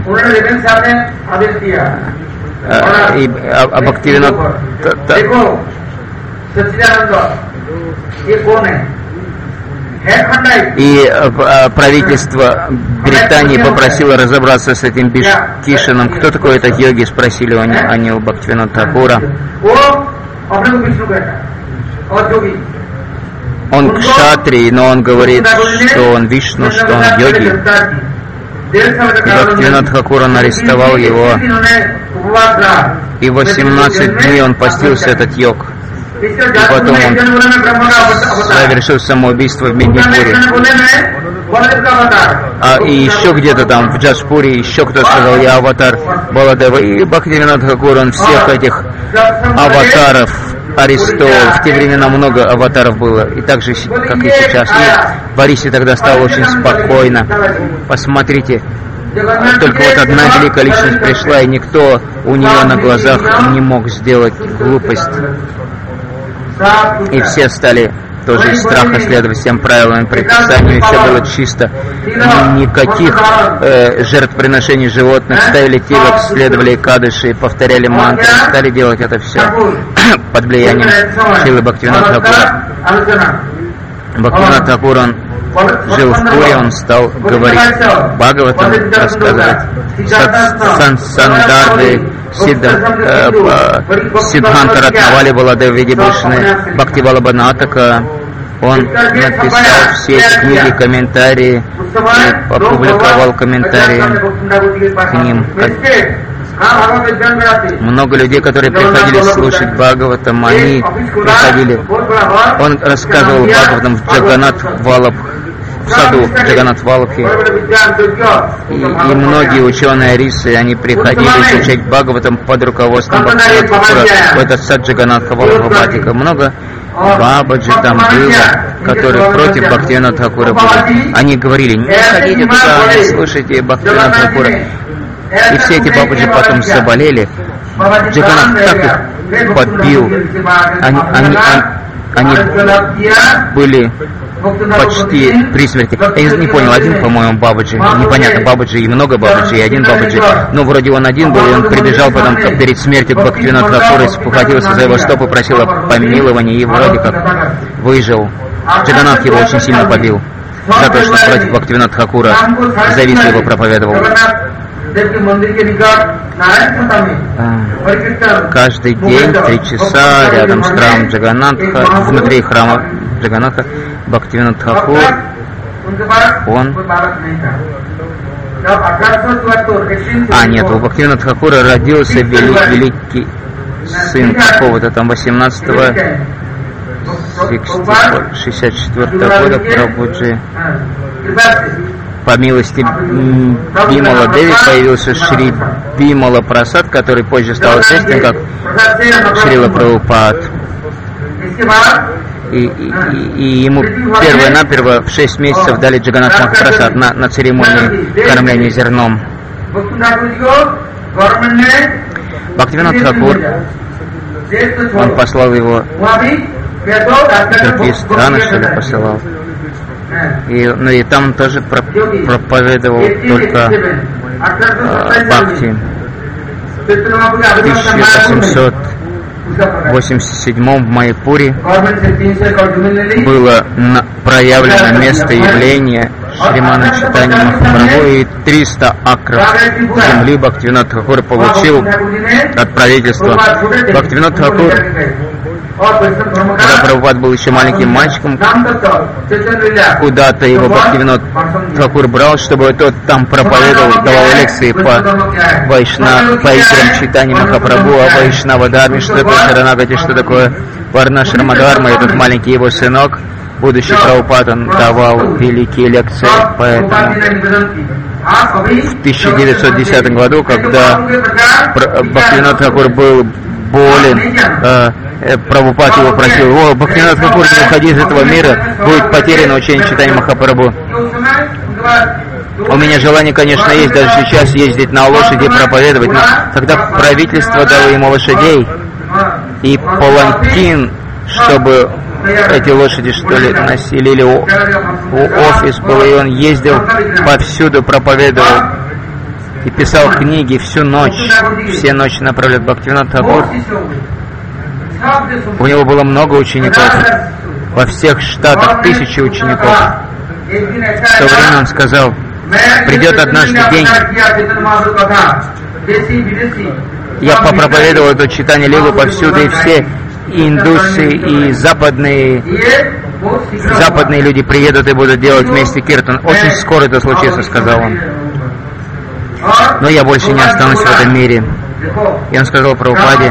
И а Бхактивинод и правительство Британии попросило разобраться с этим Бишкишаном. Кто такой этот йоги, спросили они, они у Бхактивинод Тхакура. Он кшатрий, но он говорит, что он Вишну, что он йоги. Бхактивинод Тхакур, он арестовал его, и восемнадцать дней он постился, этот йог. И потом он совершил самоубийство в Меднипуре. А и еще где-то там, в Джаспуре, еще кто сказал, я аватар Баладева. И Бхактивинод Тхакур, он всех этих аватаров арестовал. В те времена много аватаров было, и так же, как и сейчас. И в Арисе тогда стало очень спокойно. Посмотрите, только вот одна великая личность пришла, и никто у нее на глазах не мог сделать глупость. И все стали тоже из страха следовать всем правилам и предписаниям, и все было чисто. Никаких э, жертвоприношений животных, ставили тилок, следовали кадыши, повторяли мантры, стали делать это все под влиянием силы Бхактивинод Тхакура. Бхактивинод Тхакур, он жил в Пури, он стал говорить Бхагаватам, рассказывать Сандарды, Сиддханта Ратнавали Баладев Видибушны, Бхакти Валабханатака. Он написал все эти книги, комментарии, и опубликовал комментарии к ним. Много людей, которые приходили слушать Бхагаватам, они приходили. Он рассказывал Бхагаватам в Джаганат Валабх, в саду Джаганат Валабхи. И, и многие ученые Арисы, они приходили изучать Бхагаватам под руководством Бхактивинод Тхакура в этот сад Джаганат Валабхи. Много Бабаджи там было, которые против Бхактивинод Тхакура были. Они говорили, не ходите туда, не слушайте Бхактивинод Тхакура. И все эти бабаджи потом заболели. Джаганат так их подбил. Они, они, они, они были почти при смерти. Я не понял, один, по-моему, Бабаджи. Непонятно, Бабаджи и много Бабаджи, и один Бабаджи. Но вроде он один был, и он прибежал потом перед смертью к Бхактивинод Тхакуру, схватился за его стопу, просил о помиловании и вроде как выжил. Джаганнат его очень сильно побил за то, что против Бхактивинод Тхакура зависть его проповедовал. Каждый день, три часа, рядом с храмом Джаганнатха, внутри храма Джаганнатха, Бхактивинод Тхакур, он... А, нет, у Бхактивинод Тхакура родился велик, великий сын какого-то там восемнадцатого шестьдесят четвёртого года Прабхуджи. По милости Бимала Деви появился Шри Бимала Прасад, который позже стал известен как Шрила Прабхупад. И, и, и ему перво-наперво в шесть месяцев дали Джаганнат Махапрасад на, на церемонии кормления зерном. Бхактивинод Тхакур, он послал его в другие страны, что ли, посылал. И, ну и там тоже про, проповедовал только э, Бхакти. В тысяча восемьсот восемьдесят седьмом в Майяпуре было на, проявлено место явления Шримана Чайтанья Махапрабху, и триста акров земли Бхактивинод Тхакур получил от правительства. Бхактивинод Тхакур, когда Прабхупад был еще маленьким мальчиком, куда-то его Бхактивинод Тхакур брал, чтобы тот там проповедовал, давал лекции по Вайшна, по играм Чайтаньи Махапрабху, о Вайшнава Дхарме, что такое Шаранагати, что такое Варнашрама Дхарма. Этот маленький его сынок, будущий Прабхупад, он давал великие лекции, поэтому в тысяча девятьсот десятом году, когда Бхактивинод Тхакур был болен, э, Прабхупад его просил: о, Бхактивинод Тхакур, не уходи из этого мира, будет потеряно учение Чайтаньи Махапрабху. У меня желание, конечно, есть даже сейчас ездить на лошади и проповедовать, но когда правительство дало ему лошадей и паланкин, чтобы эти лошади, что ли, носили, или у, у офис был, и он ездил повсюду, проповедовал и писал книги всю ночь, все ночи напролет. Бхактивинод Тхакур, у него было много учеников, во всех штатах тысячи учеников. В то время он сказал: придет однажды день, я попроповедовал эту Чайтанья Лилу повсюду, и все и индусы, и западные, западные люди приедут и будут делать вместе киртан. Очень скоро это случится, сказал он. Но я больше не останусь в этом мире. И он сказал Прабхупаде: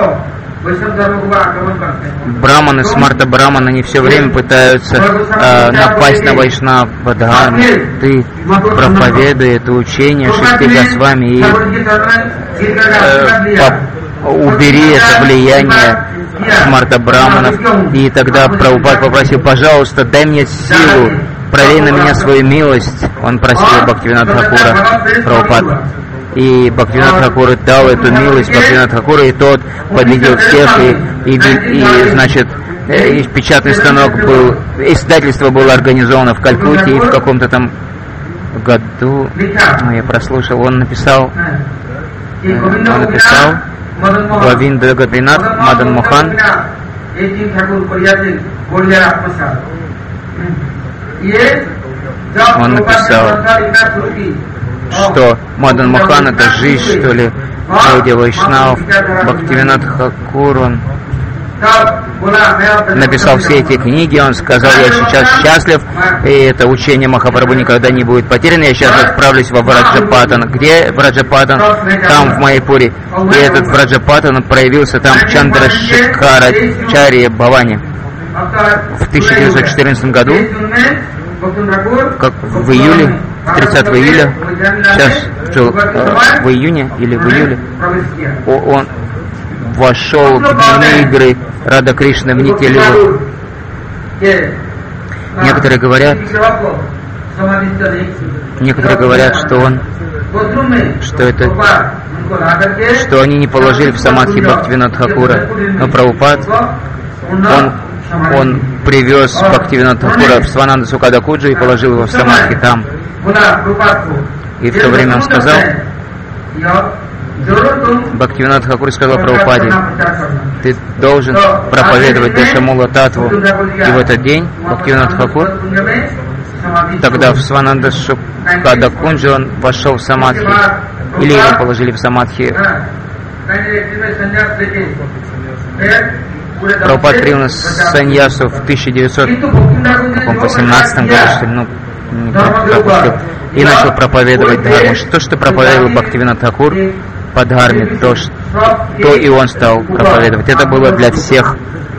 браманы, смарта браманы, они все время пытаются э, напасть на Вайшнава Дхарму. Ты проповедуй это учение шести Госвами и э, по, убери это влияние смарта браманов. И тогда Прабхупад попросил: пожалуйста, дай мне силу, пролей на меня свою милость. Он просил Бхактивинод Тхакура, Прабхупад. И Бхактивинод Тхакур дал эту милость Бхактивинод Тхакура, и тот победил всех, и, и, и значит, и печатный станок был, издательство было организовано в Калькутте, и в каком-то там году, ну, я прослушал, он написал, он написал Говинда Гадринат Мадан Мохан, он написал, что Мадан Мохан — это жизнь, что ли, Гауди Вайшнав. Бхактивинод Тхакур, он написал все эти книги, он сказал: я сейчас счастлив, и это учение Махапрабху никогда не будет потеряно, я сейчас отправлюсь во Враджапатан. Где Враджапатан? Там, в Майяпуре. И этот Враджапатан проявился там Чандрашекхарачарья Бхавани в тысяча девятьсот четырнадцатом году, как в июле, тридцатого июля, сейчас в июне или в июле, он вошел в дневные игры Рада Кришны в Нитья-лилу. Некоторые говорят, некоторые говорят, что он, что это, что они не положили в самадхи Бхактивинод Тхакура, но Прабхупад, он он привез Бхактивинода Тхакура в Свананда Сукадакуджу и положил его в самадхи там. И в то время он сказал, Бхактивинод Тхакур сказал Прабхупаде, ты должен проповедовать Дешамула Татву. И в этот день Бхактивинод Тхакур, тогда в Свананда Сукадакуджу он вошел в самадхи, или его положили в самадхи. Прабхупад принял саньясу в тысяча девятьсот восемнадцатом году, что ли, ну, не пропустил, и начал проповедовать дхарму. То, что проповедовал Бхактивинод Тхакур по дхарме, то, то и он стал проповедовать. Это было для всех.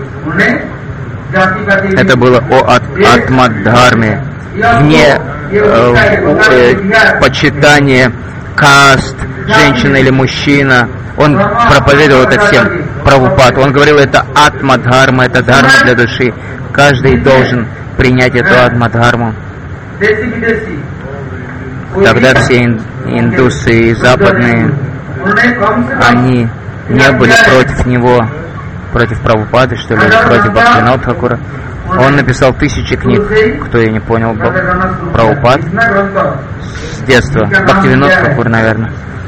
Это было о атма-дхарме, вне э, э, почитания каст, женщина или мужчина. Он проповедовал это всем. Прабхупад, он говорил, это атма-дхарма, это дхарма для души. Каждый должен принять эту атма-дхарму. Тогда все индусы западные, они не были против него, против Прабхупады, что ли, против Бхактивинода Тхакура. Он написал тысячи книг, кто я не понял, Прабхупад с детства, Бхактивинод Тхакур, наверное.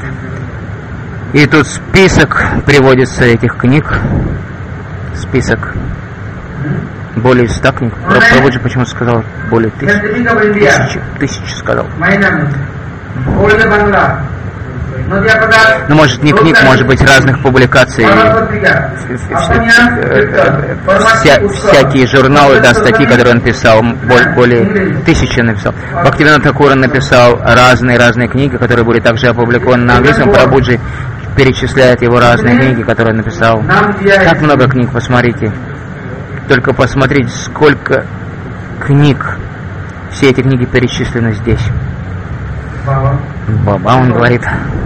И тут список приводится этих книг, список, более ста книг. Прабхупада почему-то сказал более тысячи, тысячи, тысячи сказал. Ну, может, не книг, может быть, разных публикаций, вся, всякие журналы, да, статьи, которые он писал, более тысячи написал. Бхактивинод Тхакур написал разные-разные книги, которые были также опубликованы на английском. Прабхуджи перечисляет его разные книги, которые он написал. Как много книг, посмотрите. Только посмотрите, сколько книг. Все эти книги перечислены здесь. Баба, он говорит.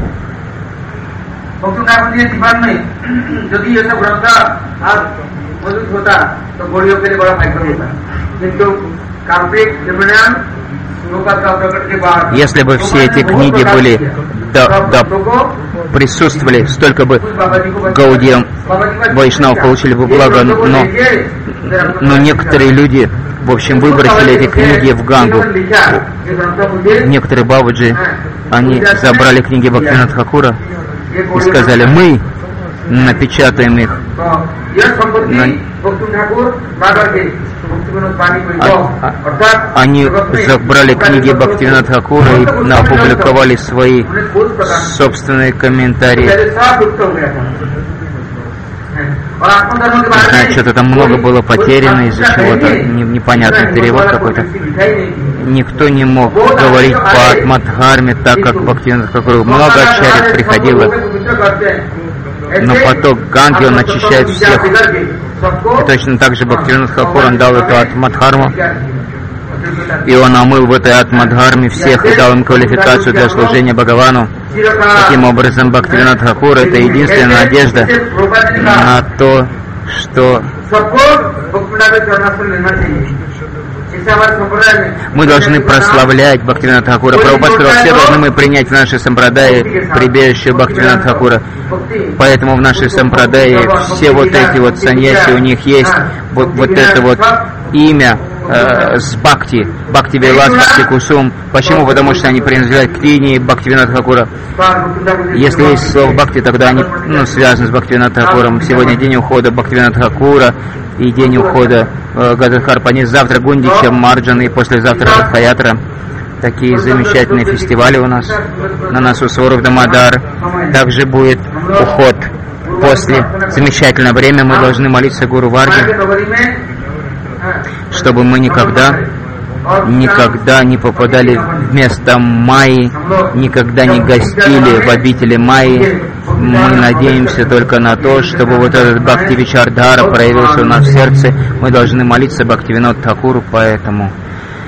Если бы все эти книги были, да, да, присутствовали, столько бы Гаудия Вайшнав получили бы благо, но, но некоторые люди, в общем, выбросили эти книги в Гангу. Некоторые бабаджи, они забрали книги Бхактивинода Тхакура и сказали, мы напечатаем их. Но... А, они забрали книги Бхактивинода Тхакура и опубликовали свои собственные комментарии. Знаю, что-то там много было потеряно из-за чего-то, непонятный перевод какой-то. Никто не мог говорить по атма-дхарме так, как Бхактивинод Тхакур. Много ачарьев приходило, но поток Ганги, он очищает всех. И точно так же Бхактивинод Тхакур, он дал эту атма-дхарму, и он омыл в этой атма-дхарме всех и дал им квалификацию для служения Бхагавану. Таким образом, Бхактивинод Тхакур — это единственная надежда на то, что мы должны прославлять Бхактивинода Тхакура. Прабхупада сказал, все должны мы принять в нашей сампрадае прибежище Бхактивинода Тхакура. Поэтому в нашей сампрадае все вот эти вот саньяси, у них есть вот, вот это вот имя э, с Бхакти, Бхакти Вилас, Бхакти Кусум. Почему? Потому что они принадлежат к линии Бхактивинода Тхакура. Если есть слово Бхакти, тогда они, ну, связаны с Бхактивинодом Тхакуром. Сегодня день ухода Бхактивинода Тхакура и день ухода э, Гададхар Панит. Завтра Гундича Марджан и послезавтра Радхаятра. Такие замечательные фестивали у нас на носу Сворух Дамодар. Также будет уход. После замечательного времени мы должны молиться Гуру Варге, чтобы мы никогда, никогда не попадали в место Майи, никогда не гостили в обители Майи. Мы надеемся только на то, чтобы вот этот Бхакти Вичардхара проявился у нас в сердце. Мы должны молиться Бхактивиноду Тхакуру, поэтому